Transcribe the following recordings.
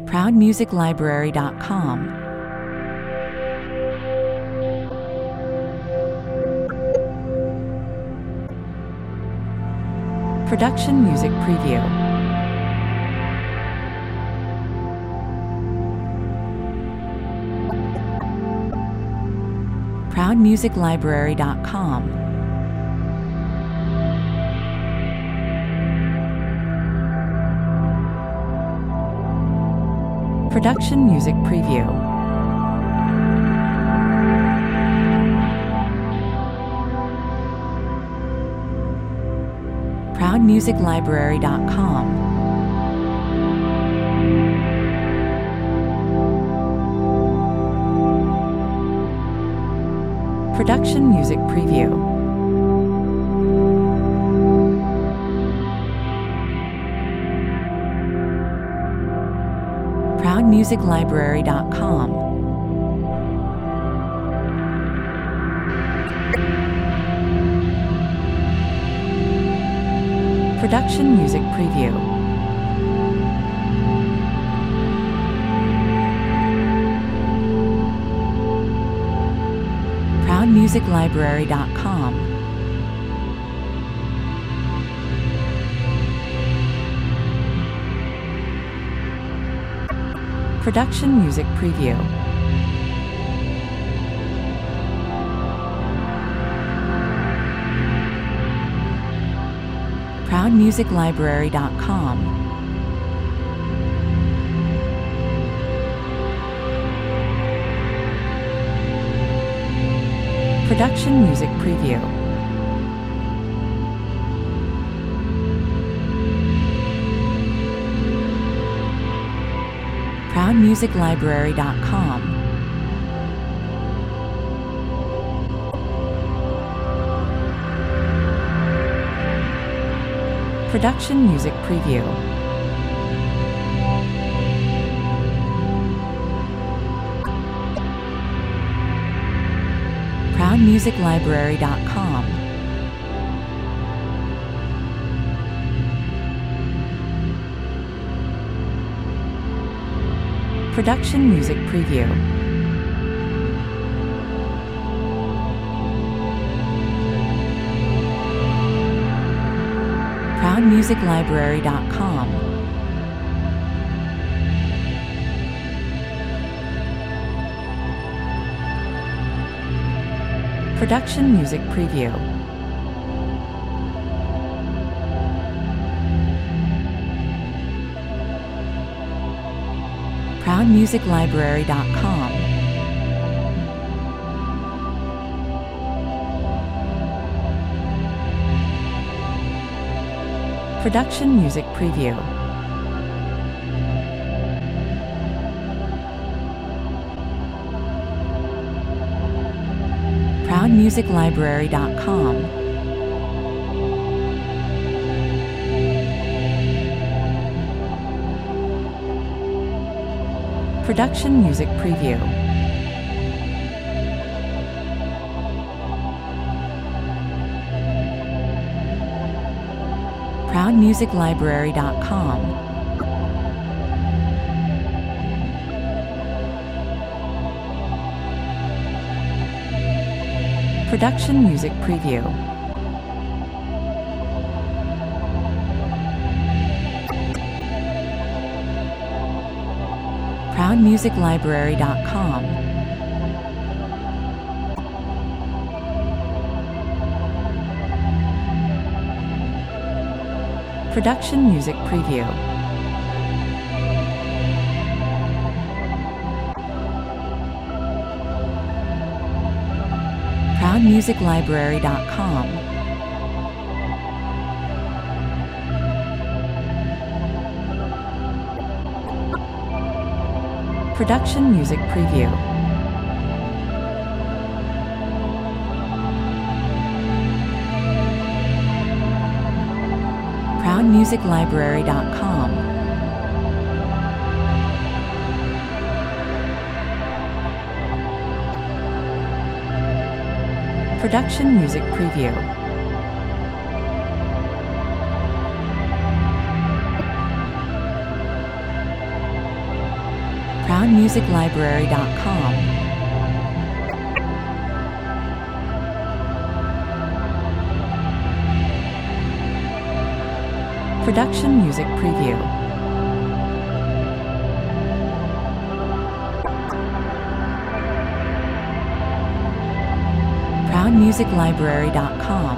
ProudMusicLibrary.com. Production Music Preview. ProudMusicLibrary.com. Production Music Preview. ProudMusicLibrary.com. Production Music Preview. ProudMusicLibrary.com. Production Music Preview. ProudMusicLibrary.com. Production Music Preview. ProudMusicLibrary.com. Production Music Preview. ProudMusicLibrary.com. Production Music Preview. ProudMusicLibrary.com. Production Music Preview. ProudMusicLibrary.com. Production Music Preview. ProudMusicLibrary.com. Production Music Preview. ProudMusicLibrary.com. Production Music Preview. ProudMusicLibrary.com. Production Music Preview. ProudMusicLibrary.com. Production Music Preview. ProudMusicLibrary.com. Production Music Preview. ProudMusicLibrary.com. Production Music Preview. ProudMusicLibrary.com. Production Music Preview. ProudMusicLibrary.com.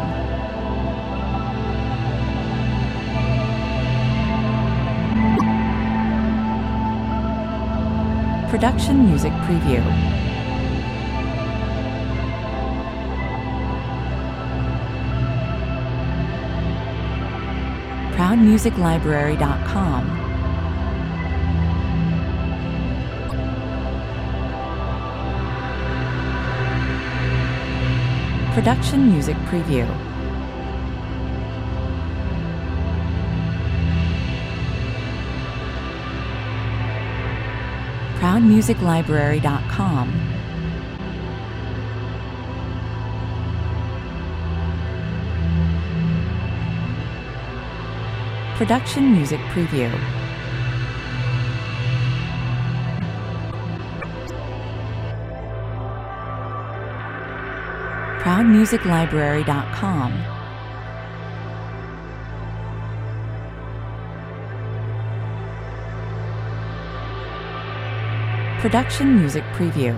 Production Music Preview. ProudMusicLibrary.com. Production Music Preview. ProudMusicLibrary.com. Production Music Preview. ProudMusicLibrary.com. Production Music Preview.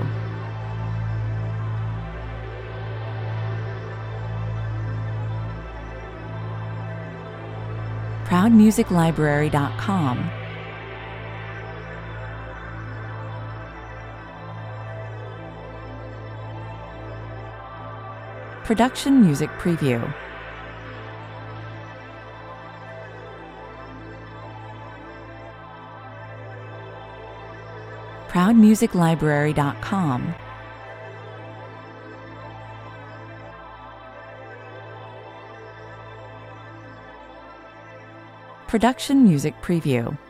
ProudMusicLibrary.com. Production Music Preview. ProudMusicLibrary.com. Production Music Preview.